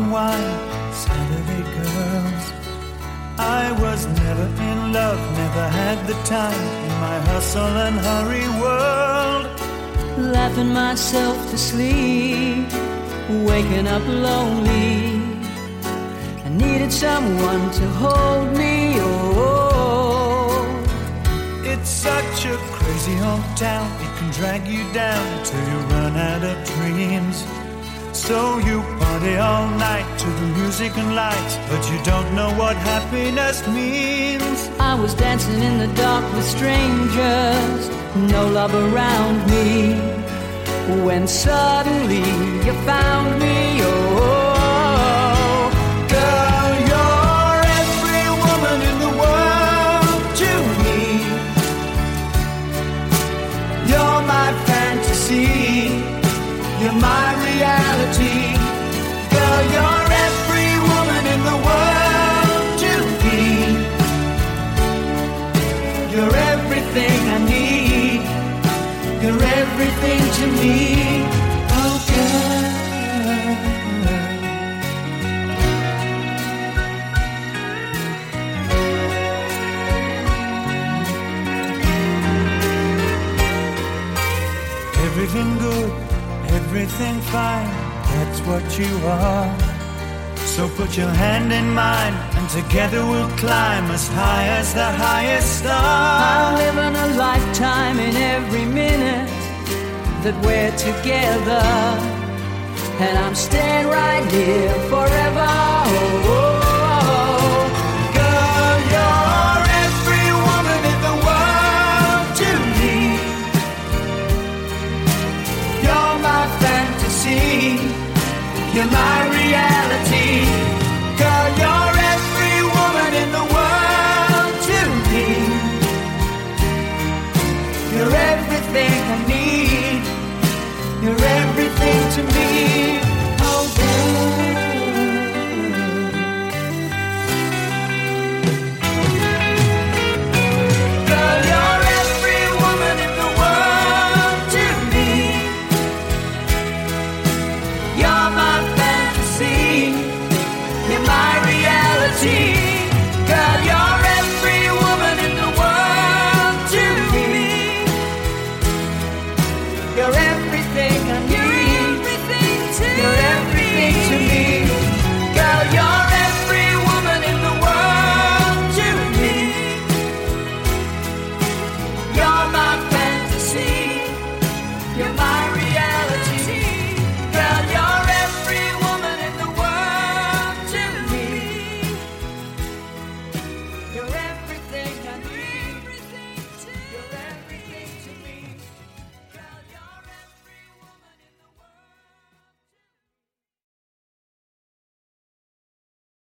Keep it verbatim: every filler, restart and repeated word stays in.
wine, Saturday girls. I was never in love, never had the time in my hustle and hurry world. Laughing myself to sleep, waking up lonely. I needed someone to hold me, oh. It's such a crazy old town, it can drag you down till you run out of dreams. So you party all night to the music and lights, but you don't know what happiness means. I was dancing in the dark with strangers, no love around me, when suddenly you found me, oh. Girl, you're every woman in the world to me. You're my fantasy, you're my reality. Girl, you're every woman in the world to me. You're everything I need. You're everything to me. Oh, girl. Everything good, everything fine, that's what you are. So put your hand in mine, and together we'll climb as high as the highest star. I'm living a lifetime in every minute that we're together, and I'm staying right here forever, oh, oh. Girl, you're every woman in the world to me. You're my fantasy, you're my reality. Girl, you're every woman in the world to me. You're everything I need. You're everything to me.